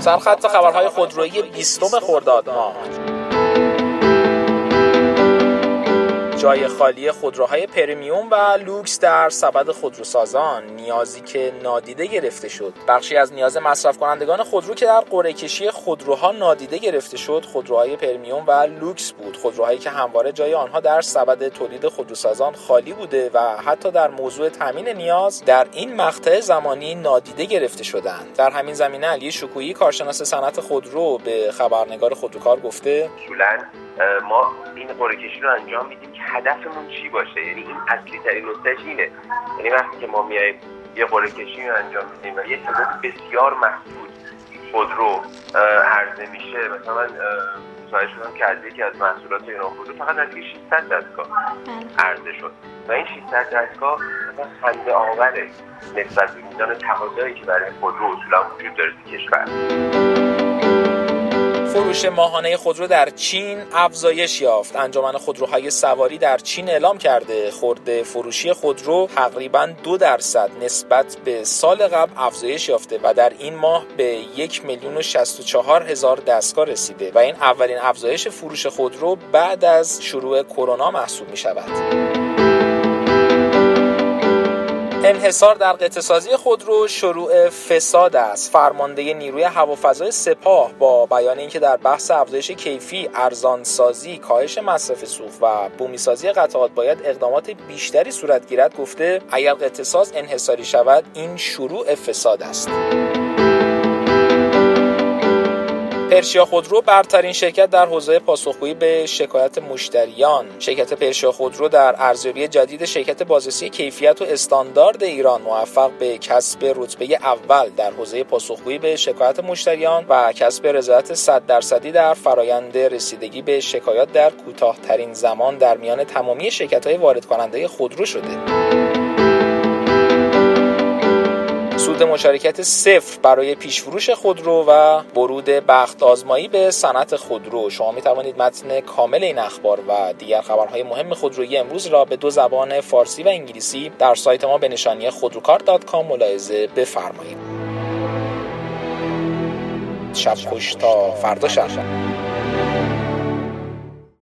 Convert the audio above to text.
سرخط خبرهای خودرویی 20 خرداد ماه. جای خالی خودروهای پرمیوم و لوکس در سبد خودروسازان، نیازی که نادیده گرفته شد. بخشی از نیاز مصرف کنندگان خودرو که در قرعه کشی خودروها نادیده گرفته شد، خودروهای پرمیوم و لوکس بود. خودروهایی که همواره جای آنها در سبد تولید خودروسازان خالی بوده و حتی در موضوع تامین نیاز در این مقطع زمانی نادیده گرفته شدند. در همین زمینه علی شکویی، کارشناس صنعت خودرو، به خبرنگار خودروکار گفته: اصولاً ما این قرعه کشی رو انجام میدیم که هدفمون چی باشه. یعنی این اصلی ترین نکتهش اینه. یعنی وقتی که ما میایم یه قرعه کشی رو انجام میدیم و یه تعداد بسیار محدود خودرو عرضه میشه، مثلا من متوجه شدم که از یکی از محصولات ایران خودرو فقط نزدیک 600 دستگاه عرضه شد و این 600 دستگاه مثلا خنده آوره نسبت به میزان تقاضایی که برای خودرو اصولا وجود داره در کشور. فروش ماهانه خودرو در چین افزایش یافت. انجمن خودروهای سواری در چین اعلام کرده خرده فروشی خودرو تقریباً 2% نسبت به سال قبل افزایش یافته و در این ماه به 1,064,000 دستگاه رسیده و این اولین افزایش فروش خودرو بعد از شروع کرونا محسوب می شود. انحصار در قطعه‌سازی خودرو شروع فساد است. فرمانده نیروی هوافضای سپاه با بیان اینکه در بحث افزایش کیفی، ارزانسازی، کاهش مصرف سوخت و بومیسازی قطعات باید اقدامات بیشتری صورت گیرد گفته اگر قطعه‌ساز انحصاری شود این شروع فساد است. پرشیا خودرو برترین شرکت در حوزه پاسخگویی به شکایت مشتریان. شرکت پرشیا خودرو در ارزیابی جدید شرکت بازرسی کیفیت و استاندارد ایران موفق به کسب رتبه اول در حوزه پاسخگویی به شکایت مشتریان و کسب رضایت 100% در فرآیند رسیدگی به شکایات در کوتاه‌ترین زمان در میان تمامی شرکت‌های وارد کننده خودرو شده. سود مشارکت 0 برای پیشفروش خودرو و ورود بخت آزمایی به صنعت خودرو. شما می توانید متن کامل این اخبار و دیگر خبرهای مهم خودرویی امروز را به 2 زبان فارسی و انگلیسی در سایت ما به نشانی خودروکار.com ملاحظه بفرمایید. شب خوش تا فردا شب.